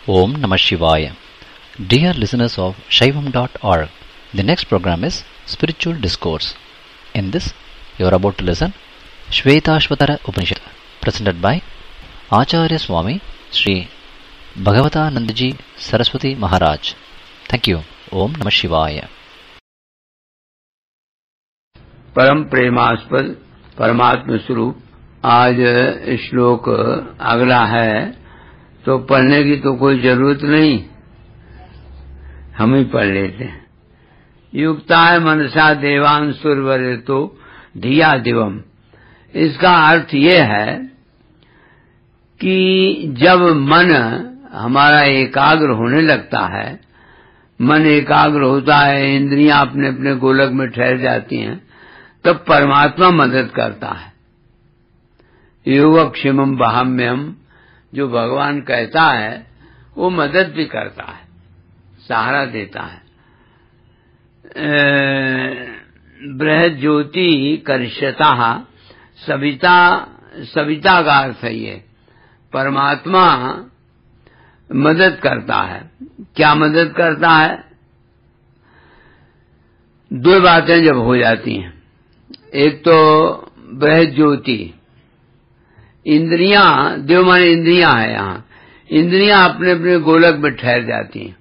Om Namah Shivaya. Dear listeners of Shaivam.org, the next program is Spiritual Discourse. In this, you are about to listen Shvetashvatara Upanishad, presented by Acharya Swami Sri Bhagavatanandaji Saraswati Maharaj. Thank you. Om Namah Shivaya. परम प्रेमास्पद परमात्म स्वरूप। आज श्लोक अगला है, तो पढ़ने की तो कोई जरूरत नहीं, हम ही पढ़ लेते हैं। युक्ताय मनसा देवान सुरवरे तो धिया दिवम। इसका अर्थ ये है कि जब मन हमारा एकाग्र होने लगता है, मन एकाग्र होता है, इंद्रियां अपने अपने गोलक में ठहर जाती हैं, तब परमात्मा मदद करता है। योगक्षेमम बहाम्यम, जो भगवान कहता है वो मदद भी करता है, सहारा देता है। बृहद ज्योति करिष्यता सविता, सविता का अर्थ है ये, परमात्मा मदद करता है। क्या मदद करता है? दो बातें जब हो जाती हैं, एक तो बृहद ज्योति, इंद्रियां, देव माने इंद्रियां है, यहाँ इंद्रियां अपने अपने गोलक में ठहर जाती हैं।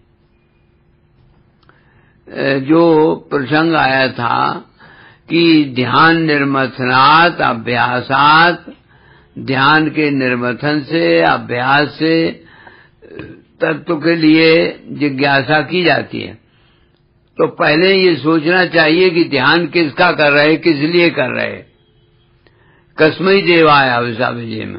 जो प्रसंग आया था कि ध्यान निर्मथनात् अभ्यासात, ध्यान के निर्मथन से, अभ्यास से तत्व के लिए जिज्ञासा की जाती है। तो पहले ये सोचना चाहिए कि ध्यान किसका कर रहे, किस लिए कर रहे। कस्मै देवाय हविषा विजय में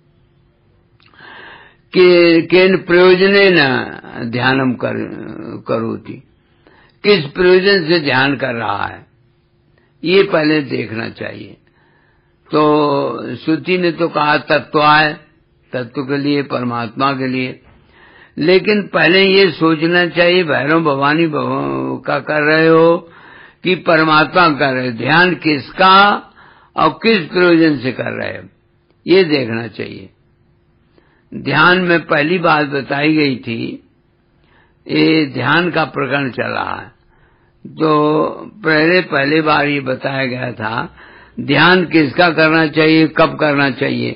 केन प्रयोजने न ध्यानम करोति, किस प्रयोजन से ध्यान कर रहा है, ये पहले देखना चाहिए। तो श्रुति ने तो कहा तत्वाय, तत्व के लिए, परमात्मा के लिए, लेकिन पहले ये सोचना चाहिए भैरव भवानी का कर रहे हो कि परमात्मा कर रहे हो। ध्यान किसका और किस प्रयोजन से कर रहे हो, ये देखना चाहिए। ध्यान में पहली बात बताई गई थी, ये ध्यान का प्रकरण चल रहा है, तो पहले बार ये बताया गया था ध्यान किसका करना चाहिए, कब करना चाहिए।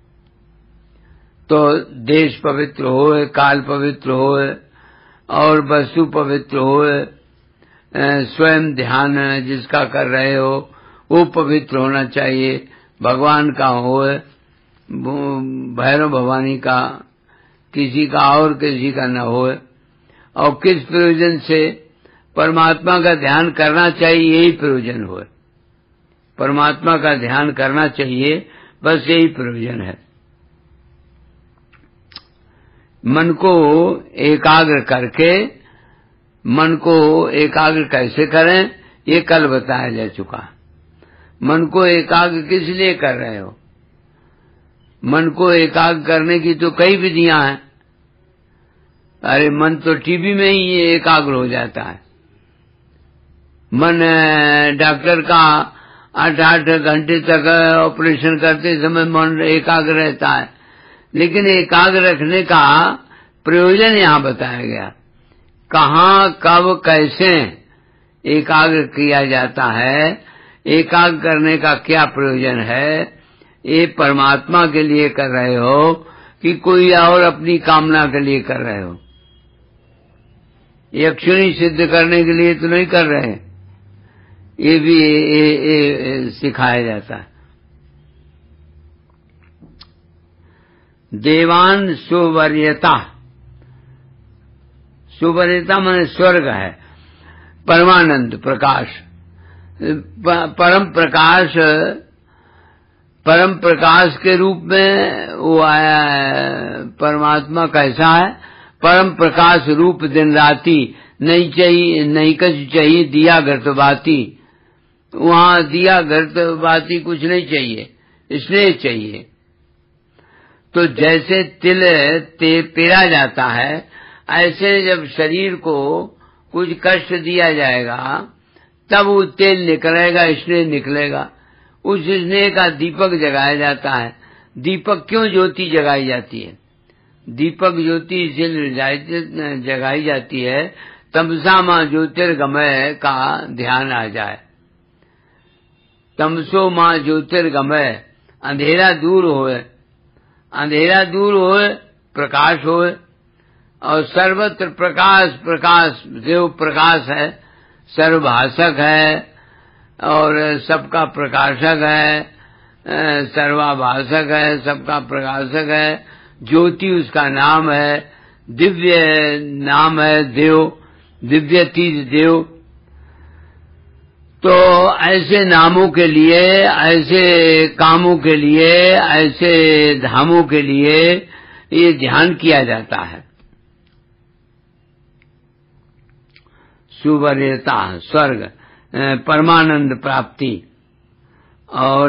तो देश पवित्र होए, काल पवित्र होए और वस्तु पवित्र होए, स्वयं ध्यान जिसका कर रहे हो वो पवित्र होना चाहिए, भगवान का होए, भैरव भवानी का, किसी का और किसी का न होए। और किस प्रयोजन से परमात्मा का ध्यान करना चाहिए, यही प्रयोजन होए। परमात्मा का ध्यान करना चाहिए, बस यही प्रयोजन है। मन को एकाग्र करके, मन को एकाग्र कैसे करें ये कल बताया जा चुका। मन को एकाग्र किस लिए कर रहे हो? मन को एकाग्र करने की तो कई विधियां हैं। अरे मन तो टीवी में ही एकाग्र हो जाता है। मन डॉक्टर का 8-8 घंटे तक ऑपरेशन करते समय मन एकाग्र रहता है, लेकिन एकाग्र रखने का प्रयोजन यहाँ बताया गया। कहाँ, कब, कैसे एकाग्र किया जाता है, एकाग्र करने का क्या प्रयोजन है, ये परमात्मा के लिए कर रहे हो कि कोई और अपनी कामना के लिए कर रहे हो। यक्षिणी सिद्ध करने के लिए तो नहीं कर रहे, ये भी सिखाया जाता है। देवान सुवर्यता, सुवर्यता माने स्वर्ग है, परमानंद प्रकाश, परम प्रकाश, परम प्रकाश के रूप में वो आया है। परमात्मा कैसा है? परम प्रकाश रूप दिन राती, नहीं चाहिए, नहीं कुछ चाहिए दिया घट बाती। वहाँ दिया घट बाती कुछ नहीं चाहिए, स्नेह चाहिए। तो जैसे तिल पेरा जाता है, ऐसे जब शरीर को कुछ कष्ट दिया जाएगा तब वो तेल निकलेगा, स्नेह निकलेगा। उस स्नेह का दीपक जगाया जाता है। दीपक क्यों ज्योति जगाई जाती है? दीपक ज्योति इसीलिए जगाई जाती है तमसा माँ ज्योतिर्गमय का ध्यान आ जाए। तमसो माँ ज्योतिर्गमय, अंधेरा दूर होए, अंधेरा दूर होए प्रकाश होए। और सर्वत्र प्रकाश, प्रकाश देव प्रकाश है, सर्वभाषक है और सबका प्रकाशक है, सर्वाभाषक है, सबका प्रकाशक है। ज्योति उसका नाम है, दिव्य नाम है देव, दिव्य तीज देव। तो ऐसे नामों के लिए, ऐसे कामों के लिए, ऐसे धामों के लिए ये ध्यान किया जाता है। सुवर्यता, स्वर्ग, परमानंद प्राप्ति और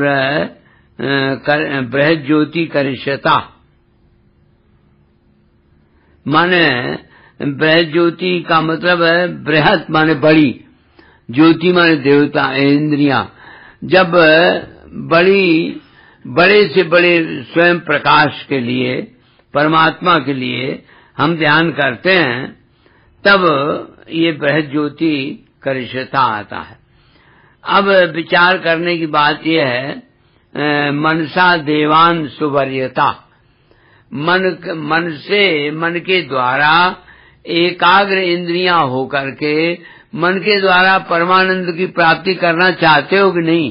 बृहद ज्योति करिष्यता, माने बृहद ज्योति का मतलब है बृहद माने बड़ी, ज्योति माने देवता, इंद्रियां। जब बड़े से बड़े स्वयं प्रकाश के लिए, परमात्मा के लिए हम ध्यान करते हैं, तब ये बृहद ज्योति करिष्यता आता है। अब विचार करने की बात यह है, मनसा देवान सुवर्यता, मन के द्वारा एकाग्र इंद्रियां होकर के मन के द्वारा परमानंद की प्राप्ति करना चाहते हो कि नहीं?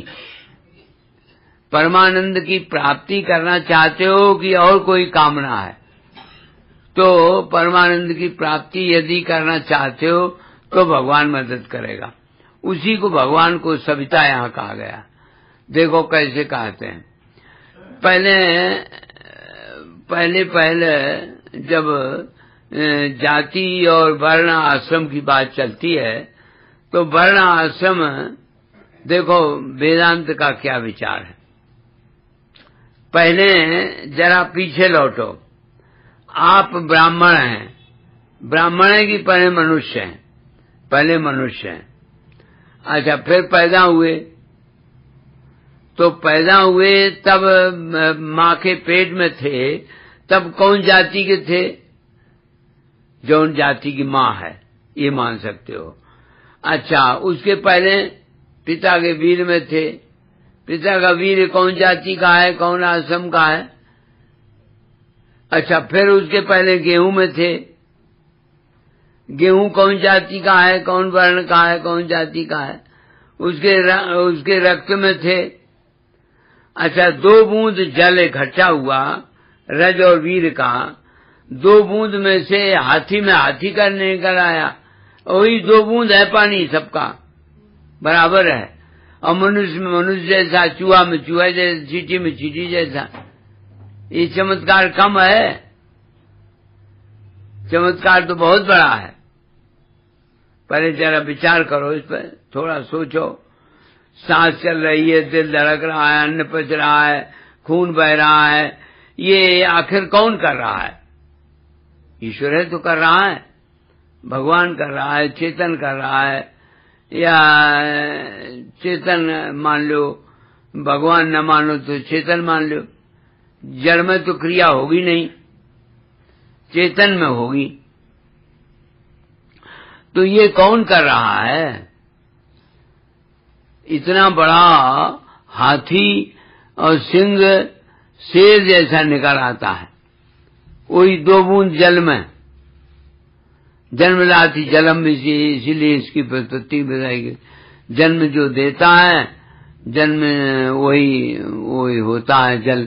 परमानंद की प्राप्ति करना चाहते हो कि और कोई कामना है? तो परमानंद की प्राप्ति यदि करना चाहते हो तो भगवान मदद करेगा। उसी को भगवान को सविता यहाँ कहा गया। देखो कैसे कहते हैं। पहले जब जाति और वर्ण आश्रम की बात चलती है तो वर्ण आश्रम, देखो वेदांत का क्या विचार है। पहले जरा पीछे लौटो। आप ब्राह्मण हैं, ब्राह्मण है कि पहले मनुष्य हैं? पहले मनुष्य हैं। अच्छा, फिर पैदा हुए, तो पैदा हुए तब माँ के पेट में थे, तब कौन जाति के थे? जौन जाति की माँ है, ये मान सकते हो। अच्छा, उसके पहले पिता के वीर में थे। पिता का वीर कौन जाति का है, कौन आश्रम का है? अच्छा, फिर उसके पहले गेहूं में थे। गेहूं कौन जाति का है, कौन वर्ण का है, कौन जाति का है? उसके रक्त में थे। अच्छा, 2 बूंद जल इकट्ठा हुआ रज और वीर का, 2 बूंद में से हाथी में हाथी का निकल आया, वही 2 बूंद है पानी, सबका बराबर है। और मनुष्य में मनुष्य जैसा, चूहा में चूहा जैसा, चींटी में चींटी जैसा। ये चमत्कार कम है? चमत्कार तो बहुत बड़ा है। पहले जरा विचार करो इस पर, थोड़ा सोचो। सांस चल रही है, दिल धड़क रहा है, अन्न पच रहा है, खून बह रहा है, ये आखिर कौन कर रहा है? ईश्वर है तो कर रहा है, भगवान कर रहा है, चेतन कर रहा है। या चेतन मान लो, भगवान न मानो तो चेतन मान लो। जड़ में तो क्रिया होगी नहीं, चेतन में होगी। तो ये कौन कर रहा है? इतना बड़ा हाथी और सिंह शेर जैसा निकल आता है, वही 2 बूंद जल में। जन्म लाती जलम, इसीलिए इसकी प्रस्तुति बताएगी। जन्म जो देता है, जन्म वही होता है जल।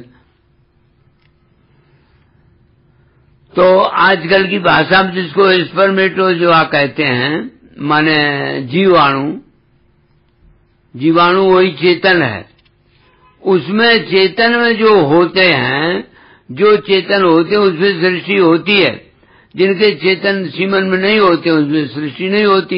तो आजकल की भाषा में जिसको स्पर्मेटोजोआ कहते हैं, माने जीवाणु, जीवाणु वही चेतन है। उसमें चेतन में जो होते हैं, जो चेतन होते हैं उसमें सृष्टि होती है। जिनके चेतन सीमन में नहीं होते उसमें सृष्टि नहीं होती।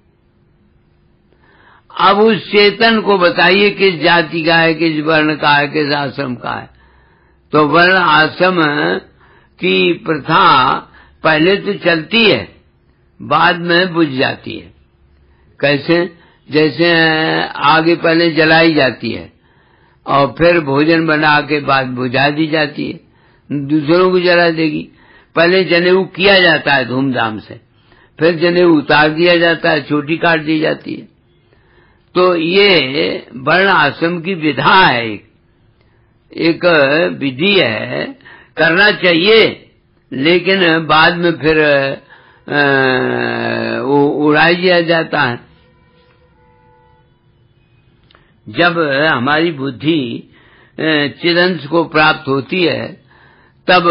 अब उस चेतन को बताइए किस जाति का है, किस वर्ण का है, किस आश्रम का है। तो वर्ण आश्रम की प्रथा पहले तो चलती है, बाद में बुझ जाती है। कैसे? जैसे आगे पहले जलाई जाती है और फिर भोजन बना के बाद बुझा दी जाती है, दूसरों को जला देगी। पहले जनेऊ किया जाता है धूमधाम से, फिर जनेऊ उतार दिया जाता है, चोटी काट दी जाती है। तो ये वर्ण आश्रम की विधा है, एक विधि है, करना चाहिए, लेकिन बाद में फिर उड़ाई दिया जाता है। जब हमारी बुद्धि चिदंश को प्राप्त होती है तब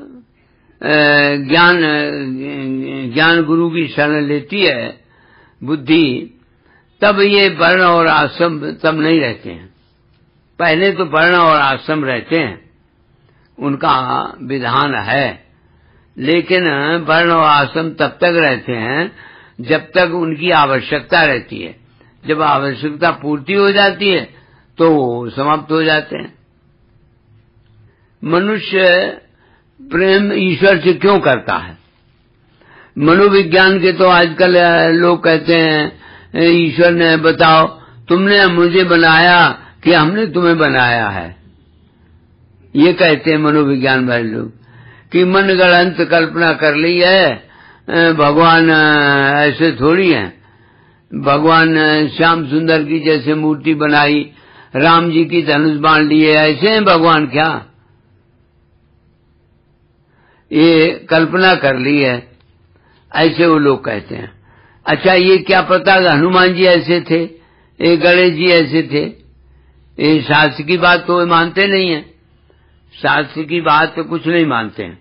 ज्ञान गुरु की शरण लेती है बुद्धि, तब ये वर्ण और आश्रम तब नहीं रहते हैं। पहले तो वर्ण और आश्रम रहते हैं, उनका विधान है, लेकिन वर्ण और आश्रम तब तक रहते हैं जब तक उनकी आवश्यकता रहती है। जब आवश्यकता पूर्ति हो जाती है तो समाप्त हो जाते हैं। मनुष्य प्रेम ईश्वर से क्यों करता है? मनोविज्ञान के तो आजकल लोग कहते हैं ईश्वर ने, बताओ तुमने मुझे बनाया कि हमने तुम्हें बनाया है। ये कहते हैं मनोविज्ञान वाले लोग कि मन गढ़ंत कल्पना कर ली है, भगवान ऐसे थोड़ी है। भगवान श्याम सुंदर की जैसे मूर्ति बनाई, राम जी की धनुष बाण लिए, ऐसे हैं भगवान क्या? ये कल्पना कर ली है, ऐसे वो लोग कहते हैं। अच्छा, ये क्या पता हनुमान जी ऐसे थे, ये गणेश जी ऐसे थे? ये शास्त्र की बात तो मानते नहीं है, शास्त्र की बात तो कुछ नहीं मानते हैं।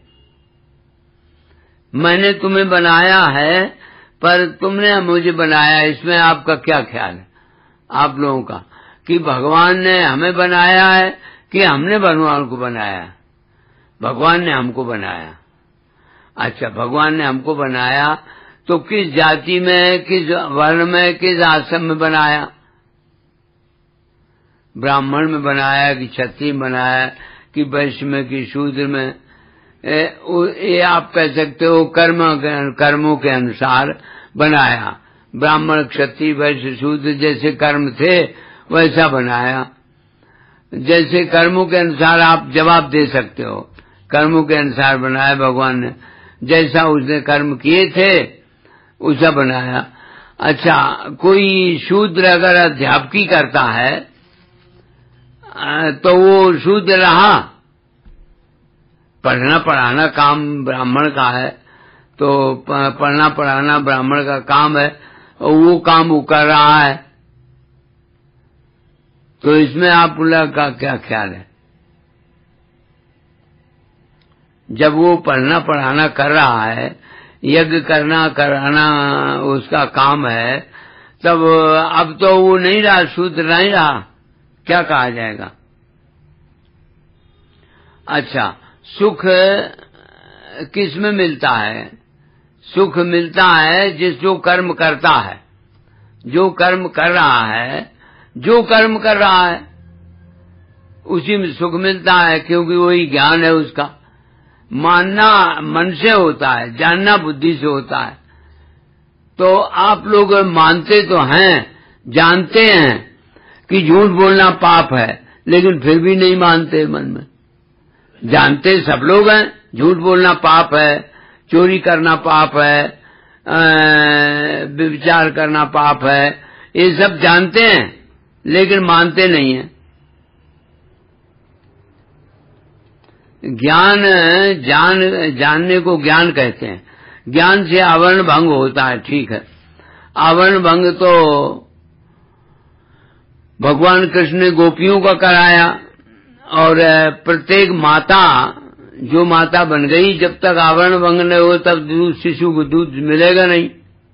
मैंने तुम्हें बनाया है पर तुमने मुझे बनाया, इसमें आपका क्या ख्याल है आप लोगों का, कि भगवान ने हमें बनाया है कि हमने भगवान को बनाया? भगवान ने हमको बनाया। अच्छा, भगवान ने हमको बनाया तो किस जाति में, किस वर्ण में, किस आश्रम में बनाया? ब्राह्मण में बनाया कि क्षत्रिय में बनाया कि वैश्य में कि शूद्र में? ये आप कह सकते हो कर्मों के अनुसार बनाया। ब्राह्मण, क्षत्रिय, वैश्य, शूद्र जैसे कर्म थे वैसा बनाया। जैसे कर्मों के अनुसार आप जवाब दे सकते हो, कर्मों के अनुसार बनाया भगवान ने, जैसा उसने कर्म किए थे उसा बनाया। अच्छा, कोई शूद्र अगर अध्यापकी करता है तो वो शूद्र रहा, पढ़ना पढ़ाना काम ब्राह्मण का है, तो पढ़ना पढ़ाना ब्राह्मण का काम है और वो काम वो कर रहा है। तो इसमें आप लोगों का क्या ख्याल है? जब वो पढ़ना पढ़ाना कर रहा है, यज्ञ करना कराना उसका काम है, तब अब तो वो नहीं रहा, शूद्र नहीं रहा, क्या कहा जाएगा? अच्छा, सुख किस में मिलता है? सुख मिलता है जो कर्म करता है, जो कर्म कर रहा है, जो कर्म कर रहा है उसी में सुख मिलता है, क्योंकि वही ज्ञान है उसका। मानना मन से होता है, जानना बुद्धि से होता है। तो आप लोग मानते तो हैं, जानते हैं कि झूठ बोलना पाप है, लेकिन फिर भी नहीं मानते मन में। जानते सब लोग हैं झूठ बोलना पाप है, चोरी करना पाप है, व्यभिचार करना पाप है, ये सब जानते हैं लेकिन मानते नहीं हैं। ज्ञान जानने को ज्ञान कहते हैं। ज्ञान से आवरण भंग होता है, ठीक है। आवरण भंग तो भगवान कृष्ण ने गोपियों का कराया, और प्रत्येक माता जो माता बन गई, जब तक आवरण भंग न हो तब शिशु को दूध मिलेगा नहीं।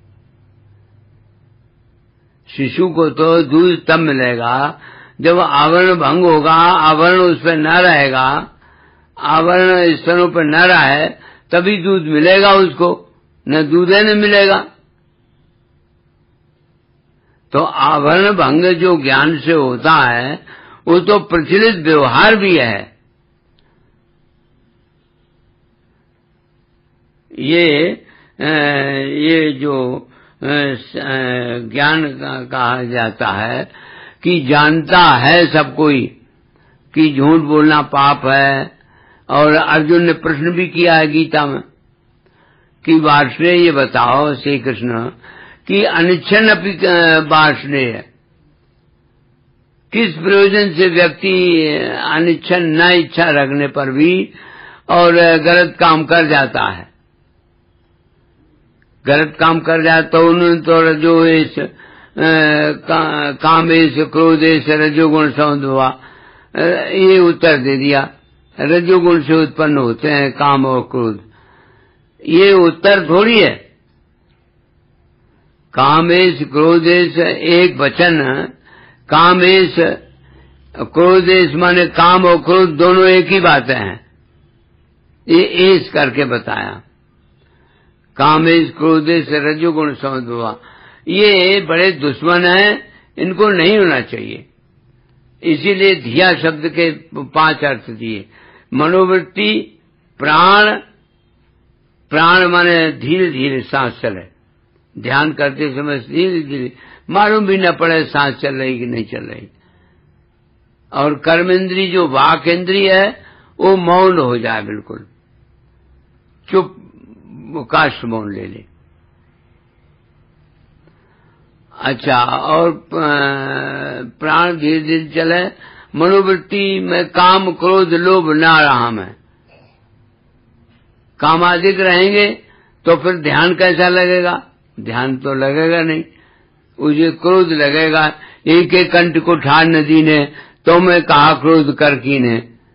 शिशु को तो दूध तब मिलेगा जब आवरण भंग होगा, आवरण उस पर न रहेगा, आवरण स्तनों पर न रहे तभी दूध मिलेगा उसको, न दूध न मिलेगा। तो आवरण भंग जो ज्ञान से होता है वो तो प्रचलित व्यवहार भी है। ये जो ज्ञान कहा जाता है कि जानता है सब कोई कि झूठ बोलना पाप है। और अर्जुन ने प्रश्न भी किया है गीता में, कि वार्ष्णेय ये बताओ श्री कृष्ण कि अनिच्छन अपनी वार्ष्णेय, किस प्रयोजन से व्यक्ति अनिच्छन न इच्छा रखने पर भी और गलत काम कर जाता है, गलत काम कर जाता तो उन्होंने तो रजोवेश कामेश क्रोधेश रजोगुण सौंदवा ये उत्तर दे दिया। रजोगुण से उत्पन्न होते हैं काम और क्रोध, ये उत्तर थोड़ी है। कामेश क्रोधेश एक वचन, कामेश क्रोधेश माने काम और क्रोध दोनों एक ही बातें हैं, ये एस करके बताया। कामेश क्रोधेश रजोगुण सौंदवा, ये बड़े दुश्मन हैं, इनको नहीं होना चाहिए। इसीलिए धिया शब्द के 5 अर्थ दिए। मनोवृत्ति, प्राण, प्राण माने धीरे धीरे सांस चले, ध्यान करते समय धीरे धीरे मालूम भी न पड़े सांस चल रही कि नहीं चल रही। और कर्मेंद्री जो वाक इंद्री है वो मौन हो जाए, बिल्कुल चुप, काष्ठ मौन ले ले। अच्छा, और प्राण धीरे धीरे चले। मनोवृत्ति में काम क्रोध लोभ ना रहा मैं, काम अधिक रहेंगे तो फिर ध्यान कैसा लगेगा? ध्यान तो लगेगा नहीं, उसे क्रोध लगेगा। एक एक कंठ को ठार नदी ने तो मैं कहा क्रोध कर कीने।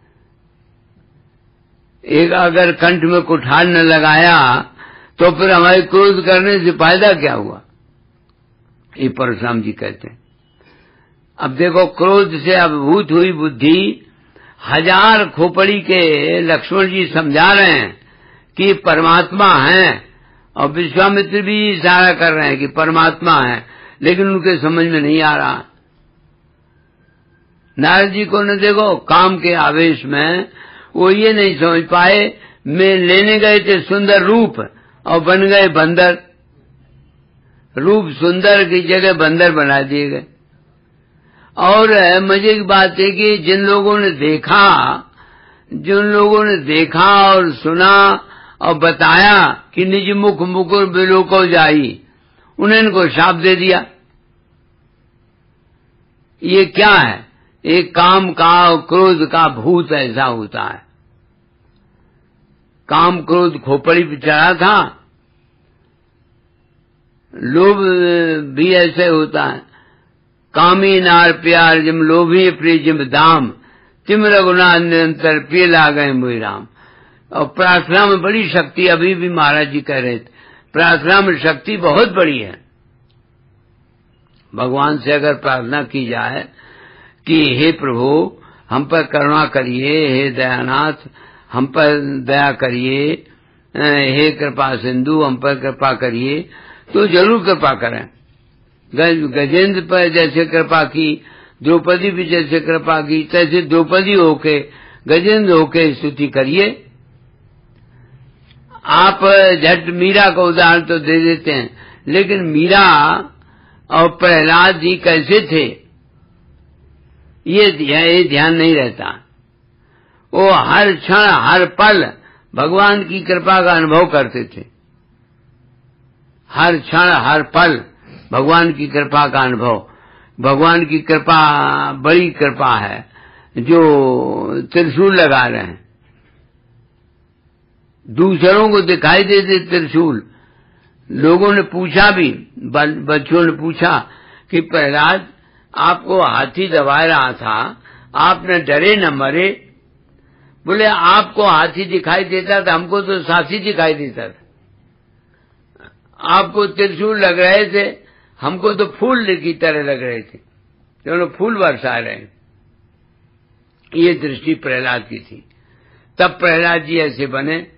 एक अगर कंठ में कुठार न लगाया तो फिर हमारे क्रोध करने से फायदा क्या हुआ? ये परशुराम जी कहते हैं। अब देखो, क्रोध से अभिभूत हुई बुद्धि, 1000 खोपड़ी के लक्ष्मण जी समझा रहे हैं कि परमात्मा है, और विश्वामित्र भी इशारा कर रहे हैं कि परमात्मा है, लेकिन उनके समझ में नहीं आ रहा। नारद जी को न देखो, काम के आवेश में वो ये नहीं समझ पाए, मैं लेने गए थे सुंदर रूप और बन गए बंदर। रूप सुंदर की जगह बंदर बना दिए गए। और मजे की बात है कि जिन लोगों ने देखा और सुना और बताया कि निज मुख मुकुर बिलोको जाई, उन्हें इनको शाप दे दिया। ये क्या है? एक काम का और क्रोध का भूत ऐसा होता है। काम क्रोध खोपड़ी पे चढ़ा था, लोभ भी ऐसे होता है। कामी नार प्यार जिम लोभी प्रिय जिम दाम, तिम रघुनाथ निरंतर प्रिय लागए मोहि राम। और प्रार्थना में बड़ी शक्ति, अभी भी महाराज जी कह रहे थे, प्रार्थना में शक्ति बहुत बड़ी है। भगवान से अगर प्रार्थना की जाए कि हे प्रभु हम पर करुणा करिए, हे दयानाथ हम पर दया करिए, हे कृपा सिंधु हम पर कृपा करिए, तो जरूर कृपा करें। गजेंद्र पर जैसे कृपा की, द्रौपदी भी जैसे कृपा की, तैसे द्रौपदी होके गजेंद्र होके स्तुति करिए। आप झट मीरा का उदाहरण तो दे देते हैं, लेकिन मीरा और प्रहलाद जी कैसे थे ये ध्यान नहीं रहता। वो हर क्षण हर पल भगवान की कृपा का अनुभव करते थे। हर क्षण हर पल भगवान की कृपा का अनुभव। भगवान की कृपा बड़ी कृपा है जो त्रिशूल लगा रहे हैं, दूसरों को दिखाई देते त्रिशूल। लोगों ने पूछा भी, बच्चों ने पूछा कि प्रहलाद आपको हाथी दबा रहा था, आपने डरे न मरे? बोले आपको हाथी दिखाई देता था, हमको तो साथी दिखाई देता था। आपको त्रिशूल लग रहे थे, हमको तो फूल की तरह लग रहे थे, दोनों फूल बरसा रहे। ये दृष्टि प्रहलाद की थी। तब प्रहलाद जी ऐसे बने